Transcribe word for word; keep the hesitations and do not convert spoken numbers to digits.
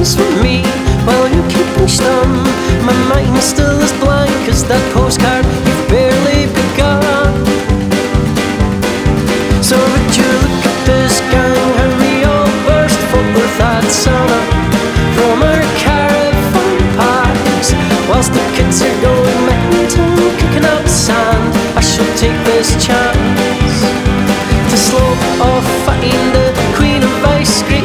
dance with me while you keep me stum. My mind's still as blank as that postcard you've barely begun. So would you look at this gang, how we all burst forth that summer from our caravan parks, whilst the kids are going mental, kicking up sand. I shall take this chance to slope off, find the queen of ice cream.